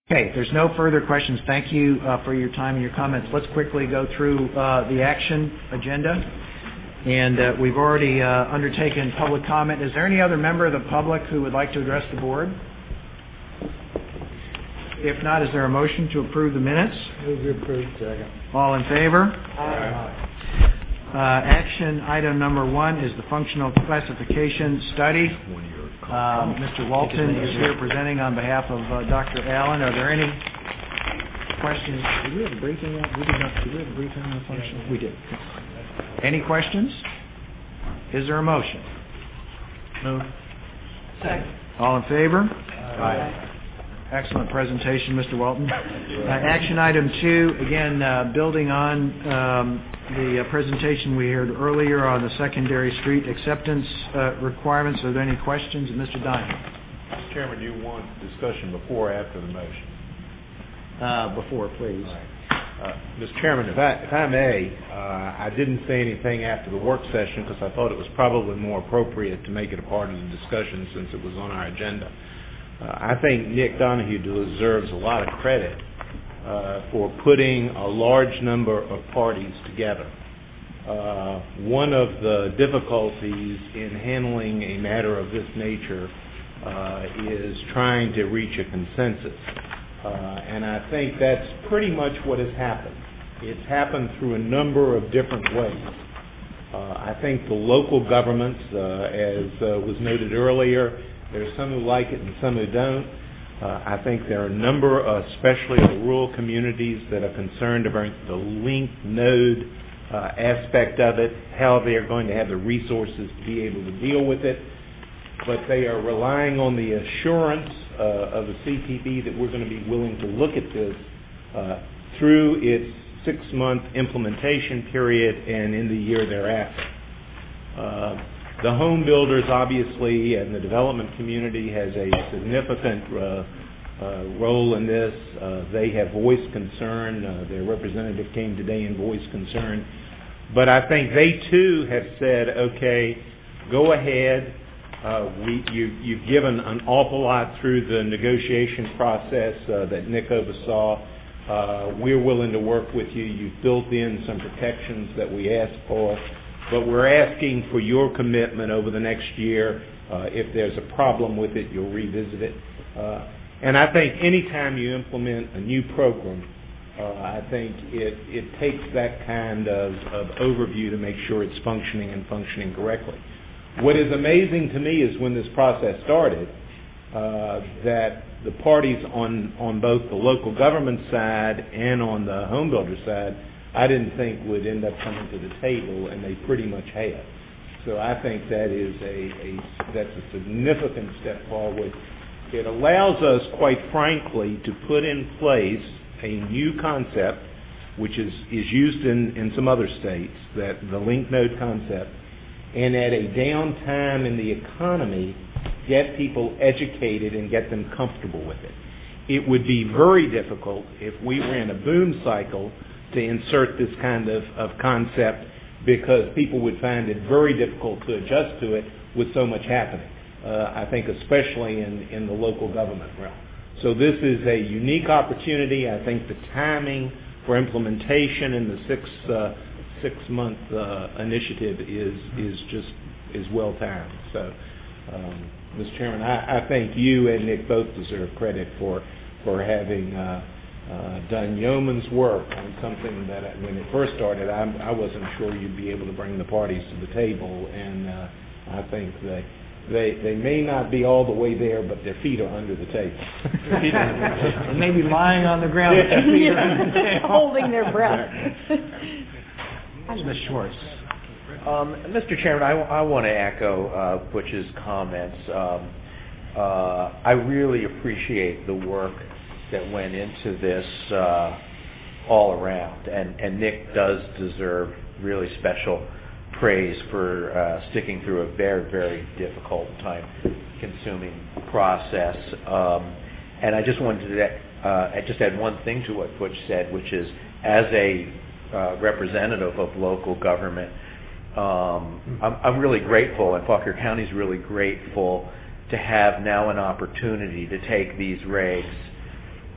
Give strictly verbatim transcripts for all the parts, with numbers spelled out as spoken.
Okay, if there's no further questions, thank you uh, for your time and your comments. Let's quickly go through uh, the action agenda. And uh, we've already uh, undertaken public comment. Is there any other member of the public who would like to address the board? If not, is there a motion to approve the minutes? Move to approve. Second. All in favor? Aye. Uh, action item number one is the functional classification study. Uh, Mister Walton is here presenting on behalf of uh, Doctor Allen. Are there any questions? Did we have a briefing? We did not. Did we have a briefing on the function? We did. Any questions? Is there a motion? Move. Second. All in favor? Aye. Excellent presentation, Mister Walton. Uh, action item two, again, uh, building on um, the uh, presentation we heard earlier on the secondary street acceptance uh, requirements. Are there any questions? Mister Diamond. Mister Chairman, do you want discussion before or after the motion? Uh, before, please. Uh, Mister Chairman, if I, if I may, uh, I didn't say anything after the work session because I thought it was probably more appropriate to make it a part of the discussion since it was on our agenda. Uh, I think Nick Donahue deserves a lot of credit uh, for putting a large number of parties together. Uh, one of the difficulties in handling a matter of this nature uh, is trying to reach a consensus. Uh, and I think that's pretty much what has happened. It's happened through a number of different ways. Uh, I think the local governments, uh, as uh, was noted earlier, there's some who like it and some who don't. Uh, I think there are a number, uh, especially the rural communities, that are concerned about the linked node uh, aspect of it, how they are going to have the resources to be able to deal with it. But they are relying on the assurance uh, of the C P B that we're going to be willing to look at this uh, through its six-month implementation period and in the year thereafter. Uh, The home builders, obviously, and the development community has a significant uh, uh, role in this. Uh, they have voiced concern. Uh, their representative came today and voiced concern. But I think they, too, have said, okay, go ahead. Uh, we, you, you've given an awful lot through the negotiation process uh, that Nick oversaw. Uh, we're willing to work with you. You've built in some protections that we asked for. But we're asking for your commitment over the next year. Uh, if there's a problem with it, you'll revisit it. Uh, and I think any time you implement a new program, uh, I think it, it takes that kind of, of overview to make sure it's functioning and functioning correctly. What is amazing to me is when this process started, uh, that the parties on, on both the local government side and on the home builder side I didn't think would end up coming to the table, and they pretty much have. So I think that is a, a that's a significant step forward. It allows us, quite frankly, to put in place a new concept, which is, is used in, in some other states, that the link node concept, and at a downtime in the economy, get people educated and get them comfortable with it. It would be very difficult if we ran a boom cycle to insert this kind of, of concept because people would find it very difficult to adjust to it with so much happening, uh, I think especially in, in the local government realm. So this is a unique opportunity. I think the timing for implementation in the six, uh, six-month uh, initiative is, is just is well timed. So, um, Mister Chairman, I, I think you and Nick both deserve credit for, for having uh, Uh, done yeoman's work on something that I, when it first started, I, I wasn't sure you'd be able to bring the parties to the table, and uh, I think that they they may not be all the way there, but their feet are under the table. They may be lying on the ground, but their feet are under the table. Holding their breath. Miz Schwartz. Um, Mister Chairman, I, I want to echo uh, Butch's comments. Um, uh, I really appreciate the work that went into this uh, all around, and, and Nick does deserve really special praise for uh, sticking through a very, very difficult, time-consuming process. Um, and I just wanted to uh, I just add one thing to what Butch said, which is, as a uh, representative of local government, um, I'm, I'm really grateful, and Fauquier County is really grateful to have now an opportunity to take these regs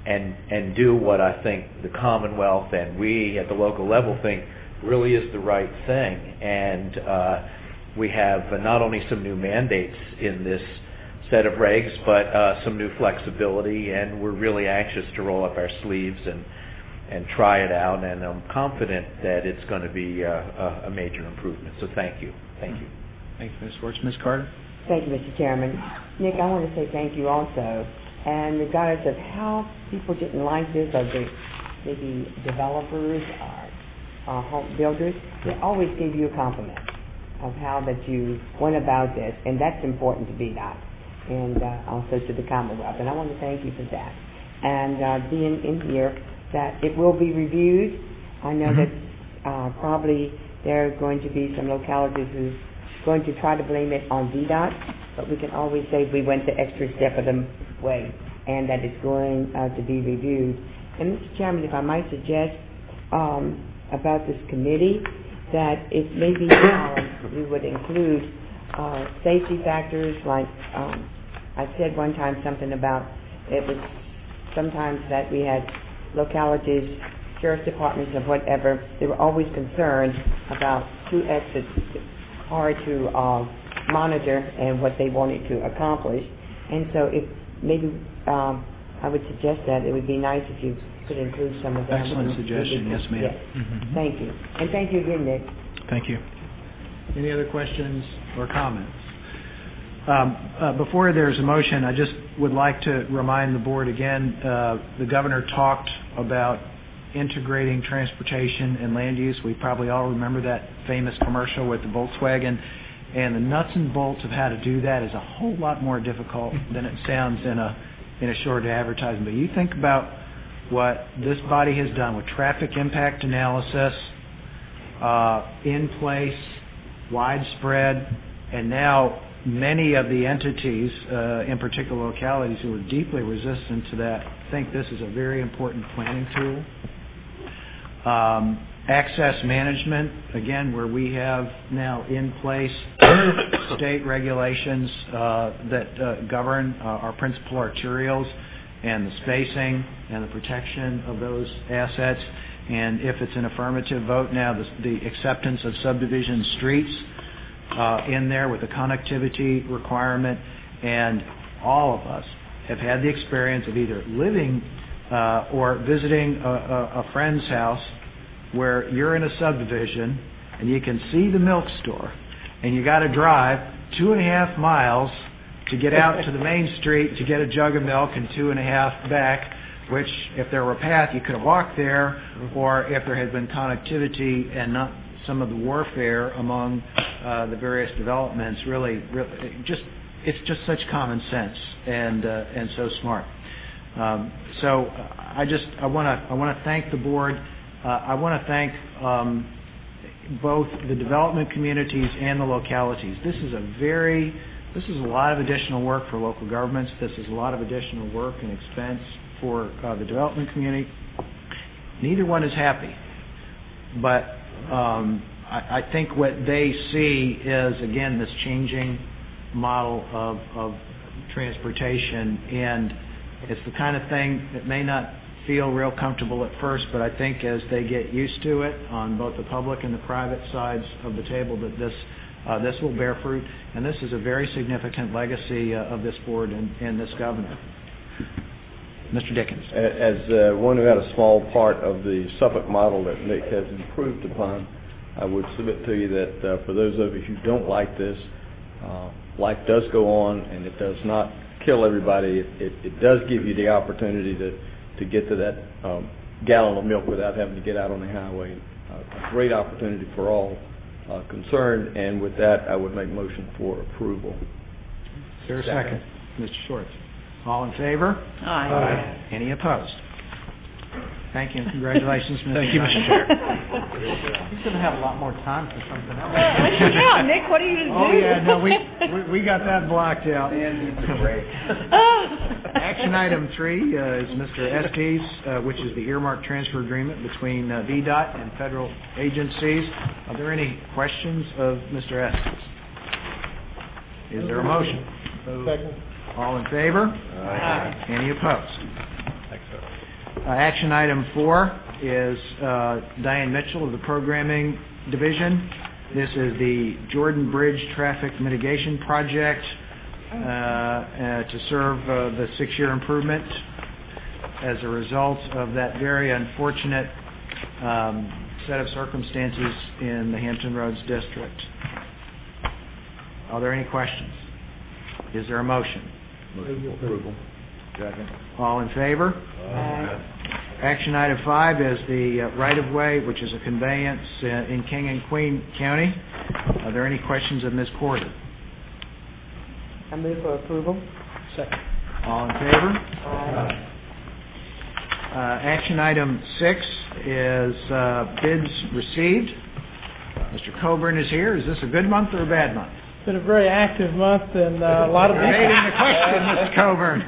and and do what I think the Commonwealth and we at the local level think really is the right thing. And uh, we have uh, not only some new mandates in this set of regs, but uh, some new flexibility, and we're really anxious to roll up our sleeves and and try it out, and I'm confident that it's going to be uh, a, a major improvement. So thank you. Thank you. Thank you, Miz Schwartz. Miz Carter? Thank you, Mister Chairman. Nick, I want to say thank you also. And regardless of how people didn't like this, or the, maybe developers or uh, home builders, they always give you a compliment of how that you went about this, and that's important to be that, and uh, also to the Commonwealth. And I want to thank you for that. And uh, being in here, that it will be reviewed. I know that uh, probably there are going to be some localities who's going to try to blame it on V DOT, but we can always say we went the extra step of the way, and that it's going uh, to be reviewed. And Mister Chairman, if I might suggest um, about this committee, that if maybe um, we would include uh, safety factors, like um, I said one time something about it was sometimes that we had localities, sheriff's departments, or whatever, they were always concerned about two exits, hard to uh, monitor and what they wanted to accomplish. And so if maybe um, I would suggest that it would be nice if you could include some of that. Excellent suggestion. Yes, ma'am. Yes. Mm-hmm. Thank you. And thank you again, Nick. Thank you. Any other questions or comments? Um, uh, before there's a motion, I just would like to remind the board again, uh, the governor talked about integrating transportation and land use. We probably all remember that famous commercial with the Volkswagen. And the nuts and bolts of how to do that is a whole lot more difficult than it sounds in a in a short advertisement. But you think about what this body has done with traffic impact analysis, uh, in place, widespread, and now many of the entities, uh, in particular localities who are deeply resistant to that, think this is a very important planning tool. Um, access management, again, where we have now in place state regulations uh, that uh, govern uh, our principal arterials and the spacing and the protection of those assets. And if it's an affirmative vote now, the, the acceptance of subdivision streets uh, in there with the connectivity requirement. And all of us have had the experience of either living uh, or visiting a, a, a friend's house where you're in a subdivision and you can see the milk store and you got to drive two and a half miles to get out to the main street to get a jug of milk and two and a half back, which if there were a path you could have walked there, or if there had been connectivity and not some of the warfare among uh, the various developments, really, really just it's just such common sense and uh, and so smart. Um, so uh, I just I want to I want to thank the board. Uh, I want to thank um, both the development communities and the localities. This is a very this is a lot of additional work for local governments. This is a lot of additional work and expense for uh, the development community. Neither one is happy, but um, I, I think what they see is, again, this changing model of, of transportation, and it's the kind of thing that may not feel real comfortable at first, but I think as they get used to it on both the public and the private sides of the table, that this uh, this will bear fruit, and this is a very significant legacy uh, of this board and, and this governor. Mister Dickens. As uh, one who had a small part of the Suffolk model that Nick has improved upon, I would submit to you that uh, for those of you who don't like this, uh, life does go on, and it does not kill everybody. It, it, it does give you the opportunity to, to get to that um, gallon of milk without having to get out on the highway. Uh, a great opportunity for all uh, concerned, and with that, I would make motion for approval. Is there a second? Mister Schwartz. All in favor? Aye. Aye. Any opposed? Thank you. Congratulations, Mister Thank you, Mister Chair. He's going to have a lot more time for something else. Yeah, Nick, what are you going to Oh, do? yeah, no, we, we we got that blocked out. Action item three uh, is Mister Estes, uh, which is the earmark transfer agreement between uh, V DOT and federal agencies. Are there any questions of Mister Estes? Is there a motion? Second. All in favor? Aye. Any opposed? Uh, action item four is uh, Diane Mitchell of the Programming Division. This is the Jordan Bridge Traffic Mitigation Project uh, uh, to serve uh, the six-year improvement as a result of that very unfortunate um, set of circumstances in the Hampton Roads District. Are there any questions? Is there a motion? Motion approval. Second. All in favor? Aye. Action item five is the uh, right-of-way, which is a conveyance uh, in King and Queen County. Are there any questions of Miz Porter? I move for approval. Second. All in favor? Aye. Uh, action item six is uh, bids received. Mister Coburn is here. Is this a good month or a bad month? It's been a very active month and uh, a lot of... Evading the question, Mister Coburn.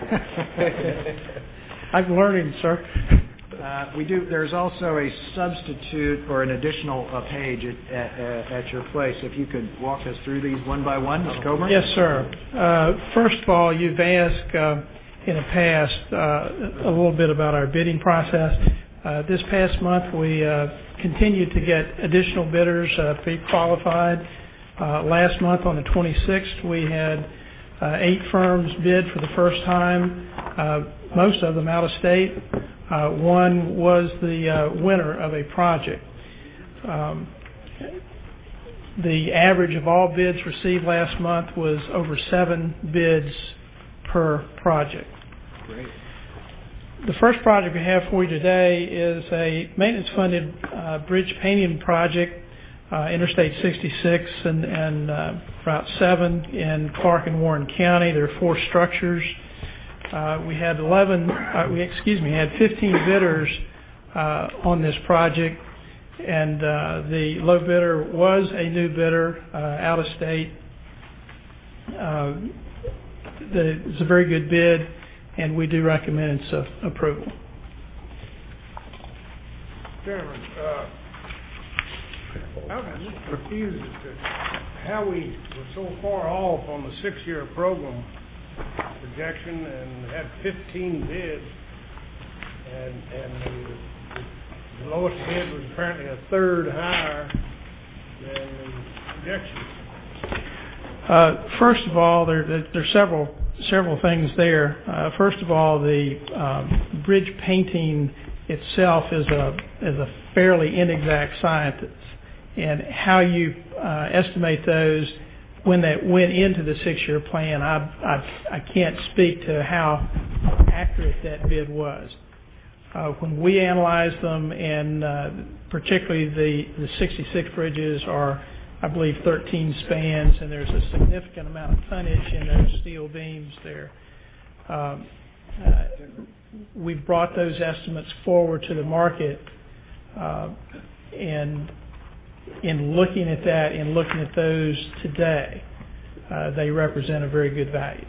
I'm learning, sir. Uh, we do. There's also a substitute or an additional uh, page at, at, at your place. If you could walk us through these one by one, Mister Coburn. Yes, sir. Uh, first of all, you've asked uh, in the past uh, a little bit about our bidding process. Uh, this past month, we uh, continued to get additional bidders uh, pre-qualified. Uh, last month, on the twenty-sixth, we had uh, eight firms bid for the first time, uh, most of them out of state. Uh, one was the uh, winner of a project. Um, the average of all bids received last month was over seven bids per project. Great. The first project we have for you today is a maintenance-funded uh, bridge painting project, uh, Interstate sixty-six and, and uh, Route seven in Clark and Warren County. There are four structures. Uh, we had eleven, uh, we excuse me, had fifteen bidders uh, on this project, and uh, the low bidder was a new bidder uh, out of state. Uh, the, it's a very good bid, and we do recommend its uh, approval. Chairman, uh, I'm just confused as to how we were so far off on the six-year program projection and had fifteen bids, and and the, the lowest bid was apparently a third higher than the projection. Uh, first of all, there there are several several things there. Uh, first of all, the um, bridge painting itself is a is a fairly inexact science, and how you uh, estimate those when that went into the six-year plan, I, I, I can't speak to how accurate that bid was. Uh, when we analyzed them, and uh, particularly the, the sixty-six bridges are, I believe, thirteen spans, and there's a significant amount of tonnage in those steel beams there. Um, uh, we've brought those estimates forward to the market, uh, and in looking at that and looking at those today, uh, they represent a very good value.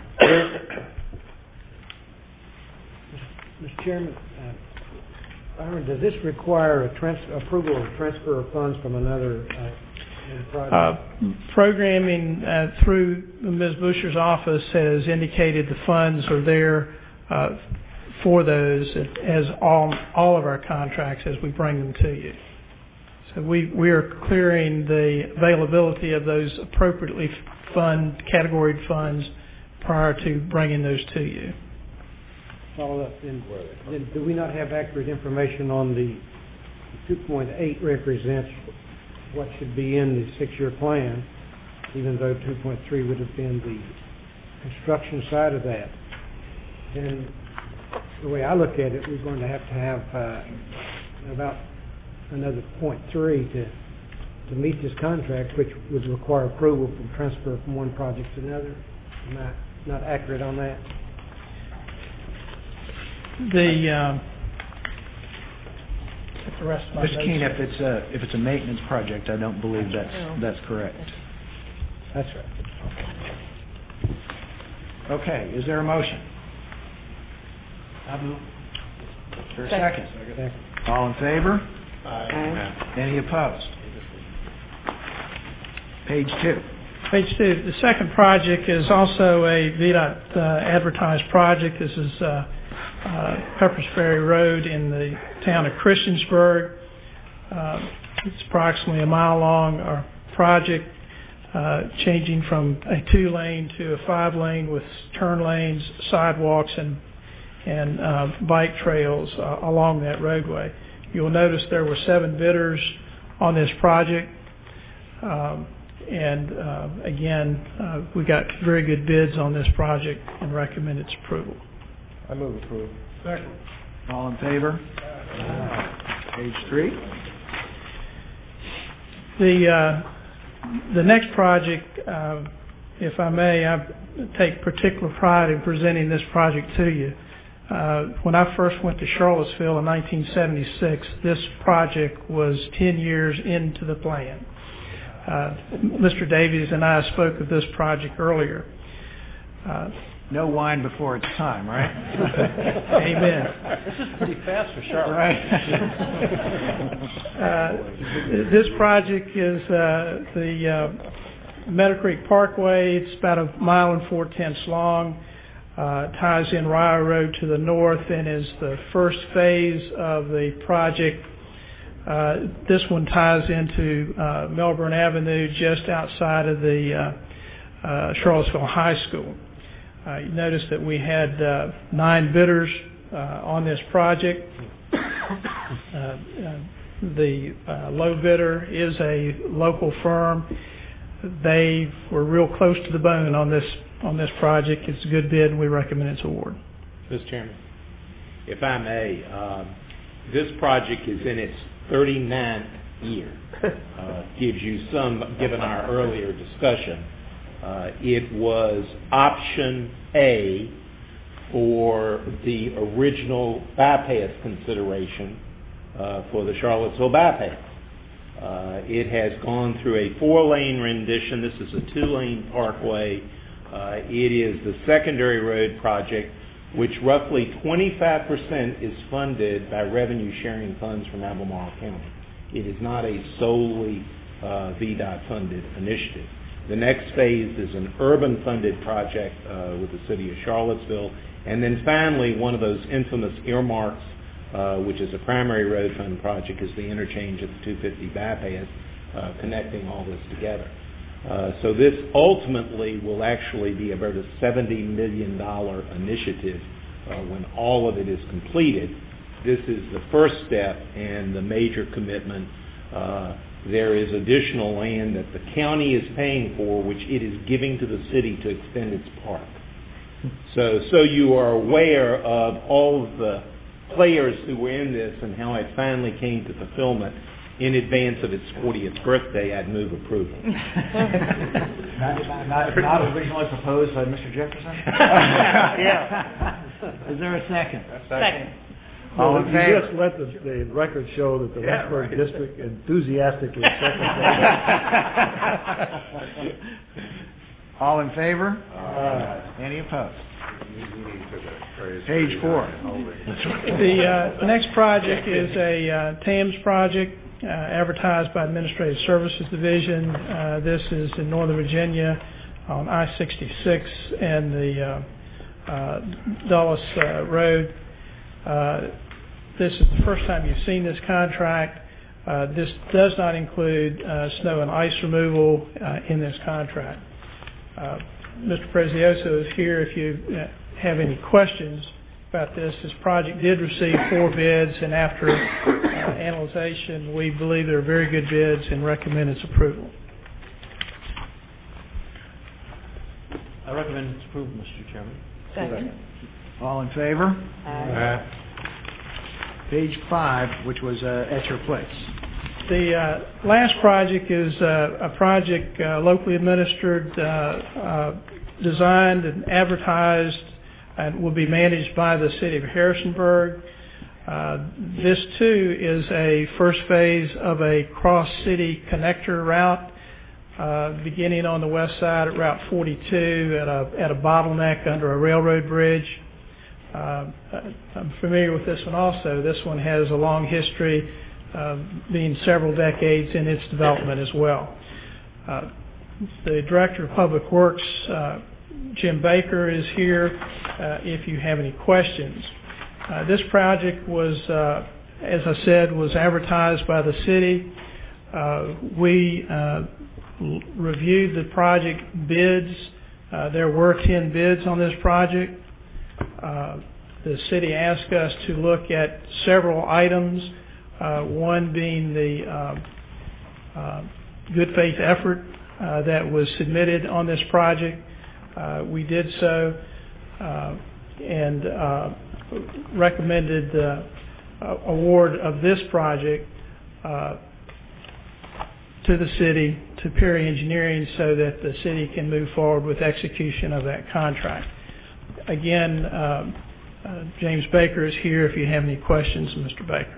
Mister Chairman, uh, Byron, does this require a trans- approval of transfer of funds from another uh, project? Uh, programming uh, through Miz Busher's office has indicated the funds are there uh, for those, as all all of our contracts as we bring them to you. So we, we are clearing the availability of those appropriately fund, categoried funds prior to bringing those to you. Follow up, then, then do we not have accurate information on the two point eight represents what should be in the six-year plan, even though two point three would have been the construction side of that? And the way I look at it, we're going to have to have uh, about another point three to to meet this contract, which would require approval from transfer from one project to another. Am I not accurate on that? The um, the rest of my Mister notes Keene, here. if it's a if it's a maintenance project, I don't believe that's that's correct. That's right. Okay, is there a motion? I move. Is there a second? Second. All in favor? Aye. Any opposed? Page two. Page two. The second project is also a V DOT uh, advertised project. This is uh, uh, Peppers Ferry Road in the town of Christiansburg. Uh, it's approximately a mile long, our project, uh, changing from a two-lane to a five-lane with turn lanes, sidewalks, and and uh, bike trails uh, along that roadway. You'll notice there were seven bidders on this project, um, and uh, again, uh, we got very good bids on this project and recommend its approval. I move approval. Second. All in favor? Uh, Page three. The uh, the next project, uh, if I may, I take particular pride in presenting this project to you. Uh, when I first went to Charlottesville in nineteen seventy-six, this project was ten years into the plan. Uh, Mister Davies and I spoke of this project earlier. Uh, No wine before it's time, right? Amen. This is pretty fast for Charlotte. Right. uh, this project is uh, the uh, Meadow Creek Parkway. It's about a mile and four tenths long. Uh, ties in Rye Road to the north and is the first phase of the project. Uh, this one ties into uh, Melbourne Avenue just outside of the uh, uh, Charlottesville High School. Uh, you notice that we had uh, nine bidders uh, on this project. Uh, uh, the uh, low bidder is a local firm. They were real close to the bone on this on this project. It's a good bid, and we recommend its award. Mister Chairman, if I may, um, this project is in its thirty-ninth year. Uh, gives you some, given our earlier discussion. Uh, it was option A for the original bypass consideration uh, for the Charlottesville bypass. Uh, it has gone through a four-lane rendition. This is a two-lane parkway. Uh, it is the secondary road project, which roughly twenty-five percent is funded by revenue-sharing funds from Albemarle County. It is not a solely uh, V DOT funded initiative. The next phase is an urban-funded project uh, with the city of Charlottesville. And then finally, one of those infamous earmarks, uh, which is a primary road fund project, is the interchange of the two fifty bypass, uh, connecting all this together. Uh, so this ultimately will actually be about a seventy million dollars initiative uh, when all of it is completed. This is the first step and the major commitment. Uh, there is additional land that the county is paying for, which it is giving to the city to extend its park. So, so you are aware of all of the players who were in this and how it finally came to fulfillment. In advance of its fortieth birthday, I'd move approval. Not, not, not originally proposed by Mister Jefferson? Yeah. Is there a second? Second. All in You favor? just let the, the record show that the Yeah, Lynchburg right. district enthusiastically seconded All in favor? Uh, Any opposed? Page four. The uh, next project is a uh, TAMS project uh, advertised by Administrative Services Division. Uh, this is in Northern Virginia on I sixty-six and the uh, uh, Dulles uh, Road. Uh, this is the first time you've seen this contract. Uh, this does not include uh, snow and ice removal uh, in this contract. Uh, Mister Prezioso is here if you uh, have any questions about this. This project did receive four bids, and after uh, analyzation, we believe they're very good bids and recommend its approval. I recommend its approval, Mister Chairman. Second. All in favor? Aye. Page five, which was uh, at your place. The uh, last project is uh, a project uh, locally administered, uh, uh, designed and advertised, and will be managed by the city of Harrisonburg. Uh, this too is a first phase of a cross-city connector route, uh, beginning on the west side at Route forty-two at a at a bottleneck under a railroad bridge. Uh, I'm familiar with this one also. This one has a long history, uh, being several decades in its development as well. Uh, the Director of Public Works, uh, Jim Baker, is here uh, if you have any questions. Uh, This project was, uh, as I said, was advertised by the city. Uh, We uh, l- reviewed the project bids. Uh, There were ten bids on this project. Uh, The city asked us to look at several items, uh, one being the uh, uh, good faith effort uh, that was submitted on this project. Uh, We did so uh, and uh, recommended the uh, award of this project uh, to the city, to Perry Engineering, so that the city can move forward with execution of that contract. Again, uh, uh, James Baker is here if you have any questions, Mister Baker.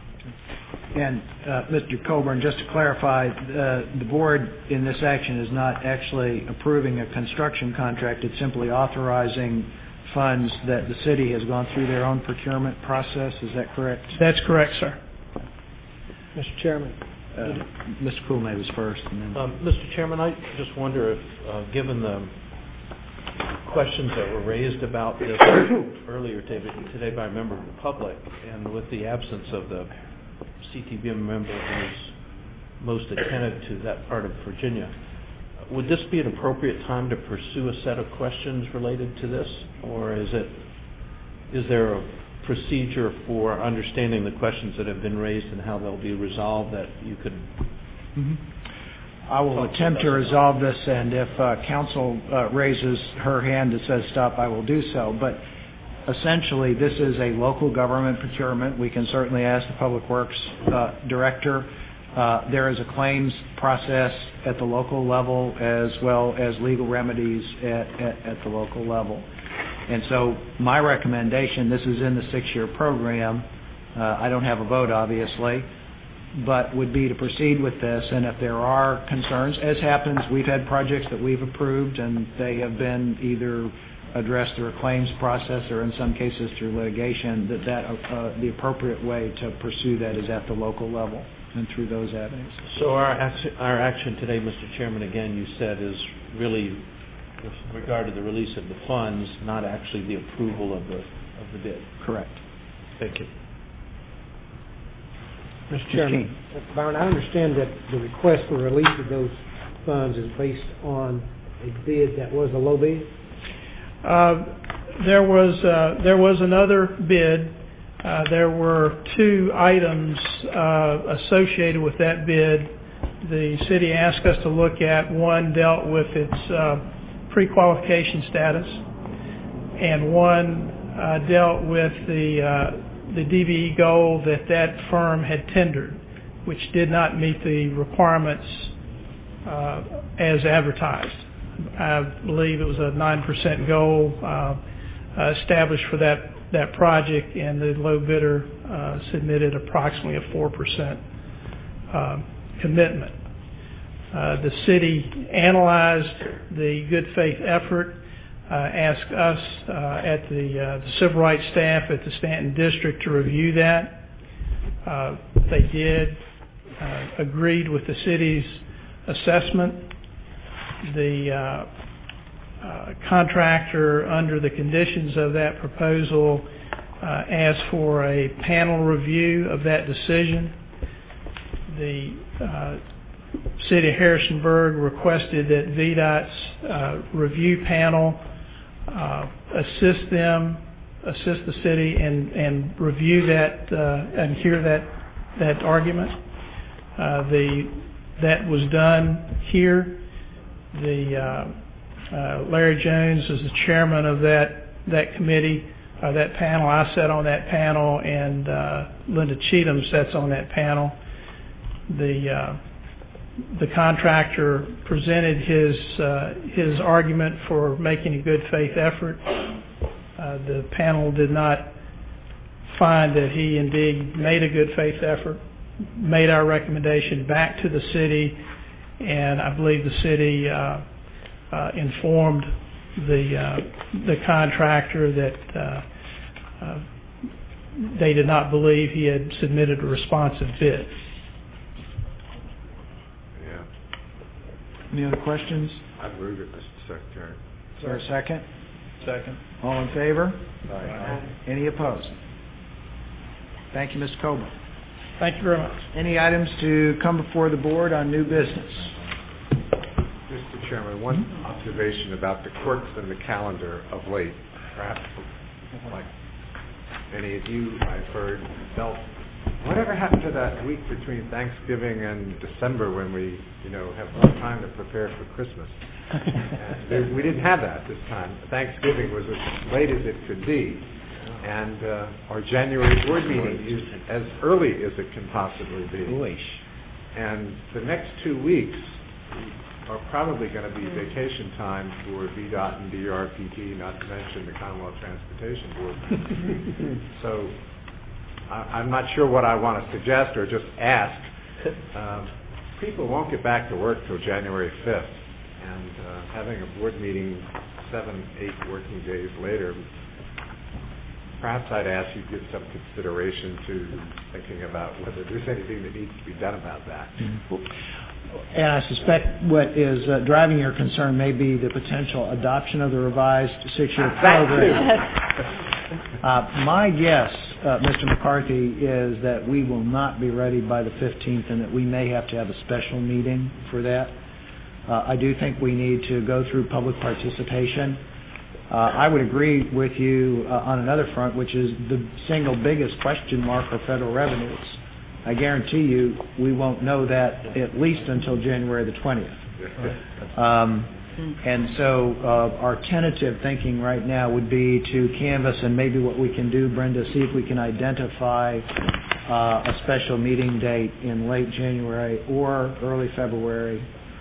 And uh, Mister Coburn, just to clarify, uh, the board in this action is not actually approving a construction contract. It's simply authorizing funds that the city has gone through their own procurement process. Is that correct? That's correct, sir. Mister Chairman. Uh, Mister Coolnay was first. And then Um, Mister Chairman, I just wonder if, uh, given the questions that were raised about this earlier today, today by a member of the public, and with the absence of the C T B M member who's most attentive to that part of Virginia, would this be an appropriate time to pursue a set of questions related to this, or is it is there a procedure for understanding the questions that have been raised and how they'll be resolved that you could? Mm-hmm. I will attempt to resolve this, and if uh, council uh, raises her hand and says stop, I will do so. But essentially, this is a local government procurement. We can certainly ask the Public Works uh, Director. Uh, there is a claims process at the local level as well as legal remedies at, at, at the local level. And so my recommendation, this is in the six-year program, uh, I don't have a vote obviously, but would be to proceed with this. And if there are concerns, as happens, we've had projects that we've approved and they have been either addressed through a claims process or in some cases through litigation, that, that uh, the appropriate way to pursue that is at the local level and through those avenues. So our action, our action today, Mister Chairman, again, you said is really with regard to the release of the funds, not actually the approval of the of the bid. Correct. Thank you. Mister Chairman, Byron, I understand that the request for release of those funds is based on a bid that was a low bid? Uh, there was uh, there was another bid. Uh, there were two items uh, associated with that bid. The city asked us to look at. One dealt with its uh, pre-qualification status, and one uh, dealt with the uh, the D V E goal that that firm had tendered, which did not meet the requirements uh, as advertised. I believe it was a nine percent goal uh, established for that, that project, and the low bidder uh, submitted approximately a four percent uh, commitment. Uh, the city analyzed the good faith effort, uh, asked us uh, at the, uh, the civil rights staff at the Stanton District to review that. Uh, they did, uh, agreed with the city's assessment. The uh, uh, contractor, under the conditions of that proposal, uh, asked for a panel review of that decision. The uh, City of Harrisonburg requested that V DOT's uh, review panel uh, assist them, assist the city, and, and review that uh, and hear that that argument. Uh, the that was done here. The uh, uh, Larry Jones is the chairman of that that committee, uh, that panel. I sat on that panel, and uh, Linda Cheatham sits on that panel. The uh, the contractor presented his uh, his argument for making a good faith effort. Uh, the panel did not find that he indeed made a good faith effort. Made our recommendation back to the city. And I believe the city uh, uh, informed the uh, the contractor that uh, uh, they did not believe he had submitted a responsive bid. Yeah. Any other questions? I'd move it, Mister Secretary. Is there a second? Second. All in favor? Aye. Any opposed? Thank you, Mister Coburn. Thank you very much. Any items to come before the board on new business? Mister Chairman, one observation about the quirks in the calendar of late. Perhaps, like many of you, I've heard, felt, whatever happened to that week between Thanksgiving and December when we, you know, have more time to prepare for Christmas? And there, we didn't have that this time. Thanksgiving was as late as it could be, and uh, our January board meeting is as early as it can possibly be. And the next two weeks are probably going to be vacation time for V DOT and D R P T, not to mention the Commonwealth Transportation Board. So I, I'm not sure what I want to suggest or just ask. Um, people won't get back to work till January fifth, and uh, having a board meeting seven, eight working days later, perhaps I'd ask you to give some consideration to thinking about whether there's anything that needs to be done about that. And I suspect what is uh, driving your concern may be the potential adoption of the revised six-year program. uh, my guess, uh, Mister McCarthy, is that we will not be ready by the fifteenth and that we may have to have a special meeting for that. Uh, I do think we need to go through public participation. Uh, I would agree with you uh, on another front, which is the single biggest question mark are federal revenues. I guarantee you we won't know that at least until January the twentieth. Um, and so uh, our tentative thinking right now would be to canvass, and maybe what we can do, Brenda, see if we can identify uh, a special meeting date in late January or early February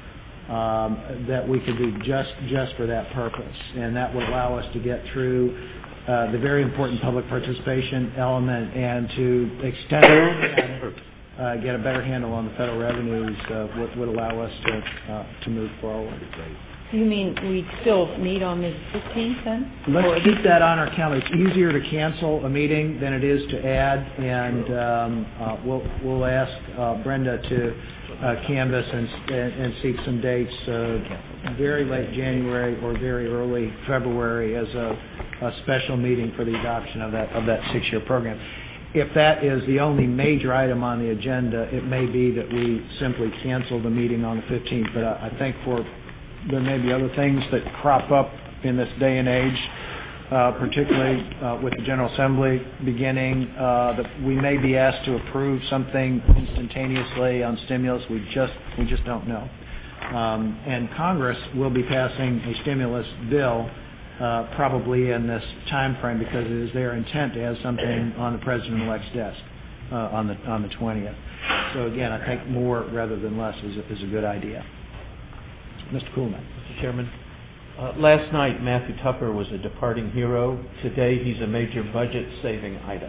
um, that we could do just, just for that purpose. And that would allow us to get through Uh, the very important public participation element, and to extend and uh, get a better handle on the federal revenues uh, would, would allow us to uh, to move forward. So you mean we still meet on the fifteenth then? Let's keep that on our calendar. It's easier to cancel a meeting than it is to add, and um, uh, we'll we'll ask uh, Brenda to uh, canvass and, and and seek some dates, uh, very late January or very early February as a a special meeting for the adoption of that of that six-year program. If that is the only major item on the agenda, it may be that we simply cancel the meeting on the fifteenth. But I, I think for there may be other things that crop up in this day and age, uh, particularly uh, with the General Assembly beginning, uh, that we may be asked to approve something instantaneously on stimulus. We just we just don't know. Um, and Congress will be passing a stimulus bill Uh, probably in this time frame, because it is their intent to have something on the President-elect's desk uh, on the on the twentieth. So again, I think more rather than less is a, is a good idea. Mister Kuhlman. Mister Chairman, uh, last night Matthew Tucker was a departing hero. Today he's a major budget-saving item.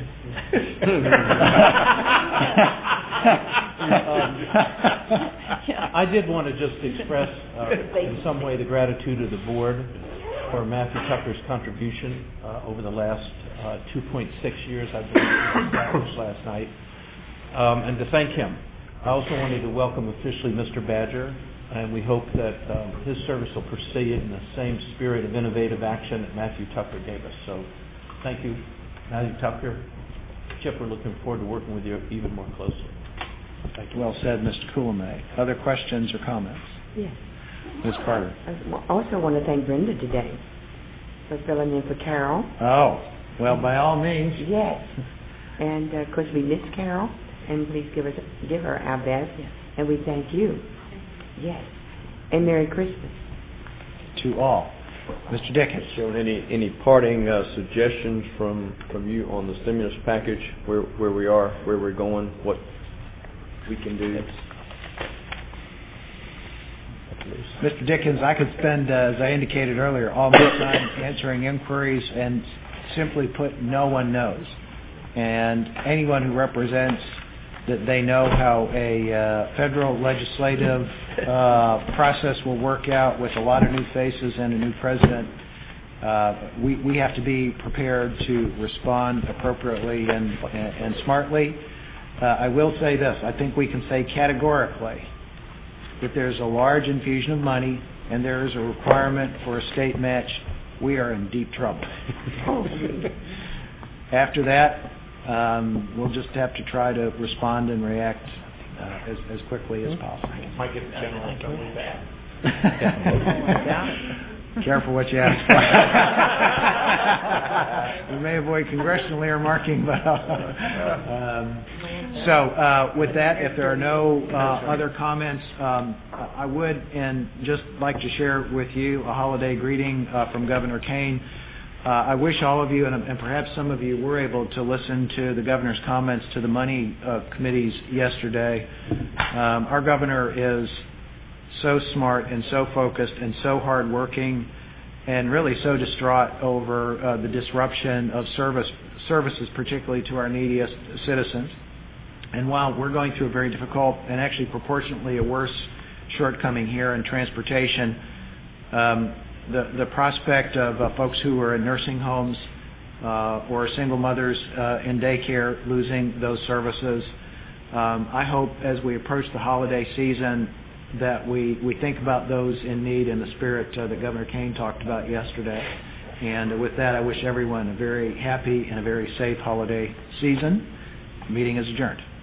um, I did want to just express uh, in some way the gratitude of the board for Matthew Tucker's contribution uh, over the last uh, two point six years, I believe it was established last night, um, and to thank him. I also wanted to welcome officially Mister Badger, and we hope that um, his service will proceed in the same spirit of innovative action that Matthew Tucker gave us. So thank you, Matthew Tucker. Chip, we're looking forward to working with you even more closely. Thank you. Well said, Mister Kuhlman. Other questions or comments? Yes. Miz Carter. I also want to thank Brenda today for filling in for Carol. Oh, well, by all means. Yes. And uh, of course we miss Carol, and please give us give her our best. Yes. And we thank you. Yes. And Merry Christmas to all. Mister Dickens. Showing any any parting uh, suggestions from from you on the stimulus package, where where we are, where we're going, what we can do? Mister Dickens, I could spend, uh, as I indicated earlier, all my time answering inquiries, and simply put, no one knows. And anyone who represents that they know how a uh, federal legislative uh, process will work out with a lot of new faces and a new president, uh, we, we have to be prepared to respond appropriately and, and, and smartly. Uh, I will say this. I think we can say categorically that there's a large infusion of money and there is a requirement for a state match, we are in deep trouble. After that, um, we'll just have to try to respond and react uh, as, as quickly as possible. Might get the General Assembly back. Careful what you ask for. We may avoid congressional earmarking, but um, so uh, with that, if there are no uh, other comments, um, I would and just like to share with you a holiday greeting uh, from Governor Kane. Uh, I wish all of you, and, and perhaps some of you, were able to listen to the governor's comments to the money uh, committees yesterday. Um, our governor is so smart and so focused and so hardworking, and really so distraught over uh, the disruption of service services, particularly to our neediest citizens. And while we're going through a very difficult and actually proportionately a worse shortcoming here in transportation, um, the the prospect of uh, folks who are in nursing homes uh, or single mothers uh, in daycare losing those services, um, I hope as we approach the holiday season that we, we think about those in need in the spirit uh, that Governor Kane talked about yesterday. And with that, I wish everyone a very happy and a very safe holiday season. The meeting is adjourned.